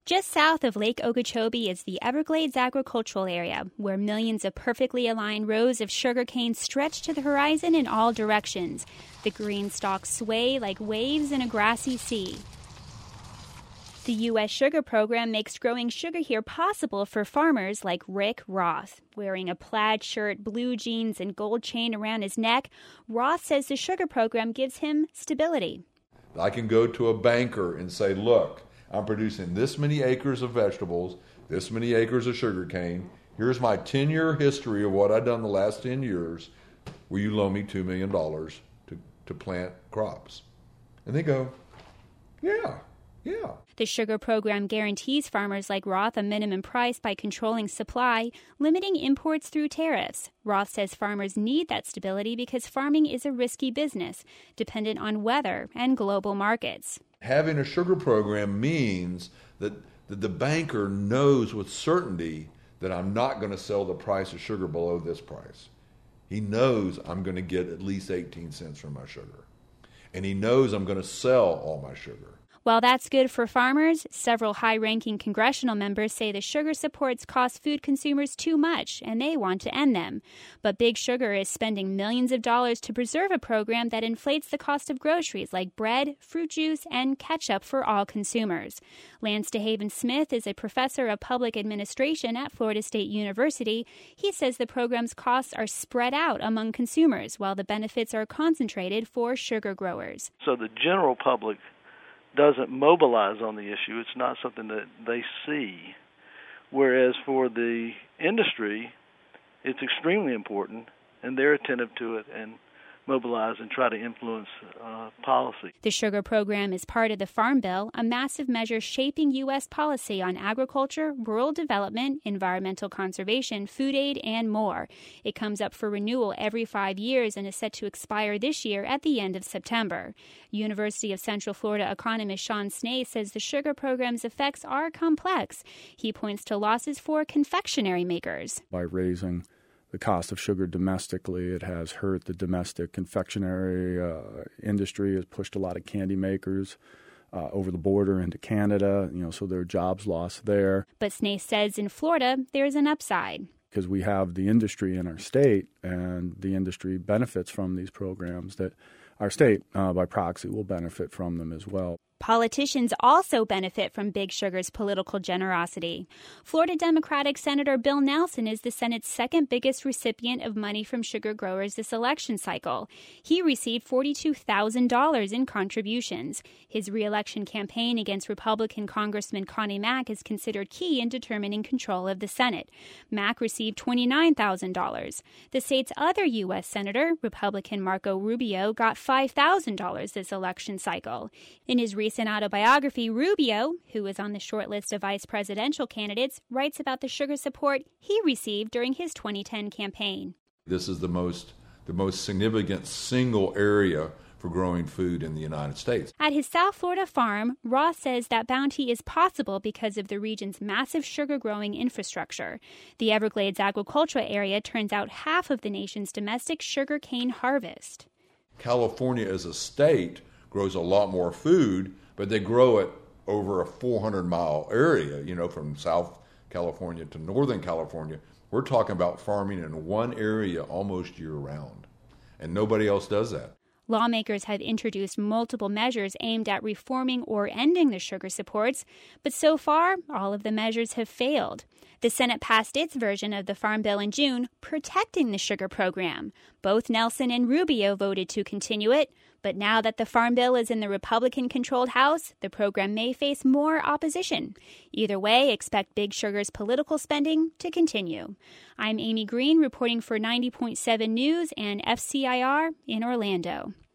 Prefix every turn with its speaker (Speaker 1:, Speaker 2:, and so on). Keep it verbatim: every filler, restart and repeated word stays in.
Speaker 1: Just south of Lake Okeechobee is the Everglades agricultural area, where millions of perfectly aligned rows of sugarcane stretch to the horizon in all directions. The green stalks sway like waves in a grassy sea. The U S Sugar Program makes growing sugar here possible for farmers like Rick Roth. Wearing a plaid shirt, blue jeans, and gold chain around his neck, Roth says the Sugar Program gives him stability.
Speaker 2: I can go to a banker and say, look, I'm producing this many acres of vegetables, this many acres of sugarcane. Here's my ten-year history of what I've done the last ten years. Will you loan me two million dollars to, to plant crops? And they go, yeah, yeah.
Speaker 1: The Sugar Program guarantees farmers like Roth a minimum price by controlling supply, limiting imports through tariffs. Roth says farmers need that stability because farming is a risky business, dependent on weather and global markets.
Speaker 2: Having a sugar program means that, that the banker knows with certainty that I'm not going to sell the price of sugar below this price. He knows I'm going to get at least eighteen cents from my sugar. And he knows I'm going to sell all my sugar.
Speaker 1: While that's good for farmers, several high-ranking congressional members say the sugar supports cost food consumers too much, and they want to end them. But Big Sugar is spending millions of dollars to preserve a program that inflates the cost of groceries like bread, fruit juice, and ketchup for all consumers. Lance DeHaven Smith is a professor of public administration at Florida State University. He says the program's costs are spread out among consumers, while the benefits are concentrated for sugar growers.
Speaker 3: So the general public doesn't mobilize on the issue. It's not something that they see. Whereas for the industry, it's extremely important, and they're attentive to it and mobilize and try to influence uh, policy.
Speaker 1: The Sugar Program is part of the Farm Bill, a massive measure shaping U S policy on agriculture, rural development, environmental conservation, food aid, and more. It comes up for renewal every five years and is set to expire this year at the end of September. University of Central Florida economist Sean Snee says the Sugar Program's effects are complex. He points to losses for confectionery makers.
Speaker 4: By raising the cost of sugar domestically, it has hurt the domestic confectionery uh, industry. Has pushed a lot of candy makers uh, over the border into Canada, you know, so there are jobs lost there.
Speaker 1: But Snee says in Florida, there's an upside.
Speaker 4: Because we have the industry in our state, and the industry benefits from these programs, that our state, uh, by proxy, will benefit from them as well.
Speaker 1: Politicians also benefit from Big Sugar's political generosity. Florida Democratic Senator Bill Nelson is the Senate's second biggest recipient of money from sugar growers this election cycle. He received forty-two thousand dollars in contributions. His re-election campaign against Republican Congressman Connie Mack is considered key in determining control of the Senate. Mack received twenty-nine thousand dollars. The state's other U S Senator, Republican Marco Rubio, got five thousand dollars this election cycle. In his recent autobiography, Rubio, who is on the short list of vice presidential candidates, writes about the sugar support he received during his twenty ten campaign.
Speaker 2: This is the most the most significant single area for growing food in the United States.
Speaker 1: At his South Florida farm, Roth says that bounty is possible because of the region's massive sugar-growing infrastructure. The Everglades agricultural area turns out half of the nation's domestic sugarcane harvest.
Speaker 2: California as a state grows a lot more food, but they grow it over a four hundred mile area, you know, from South California to Northern California. We're talking about farming in one area almost year-round, and nobody else does that.
Speaker 1: Lawmakers have introduced multiple measures aimed at reforming or ending the sugar supports, but so far, all of the measures have failed. The Senate passed its version of the Farm Bill in June, protecting the sugar program. Both Nelson and Rubio voted to continue it, but now that the Farm Bill is in the Republican-controlled House, the program may face more opposition. Either way, expect Big Sugar's political spending to continue. I'm Amy Green, reporting for ninety point seven News and F C I R in Orlando.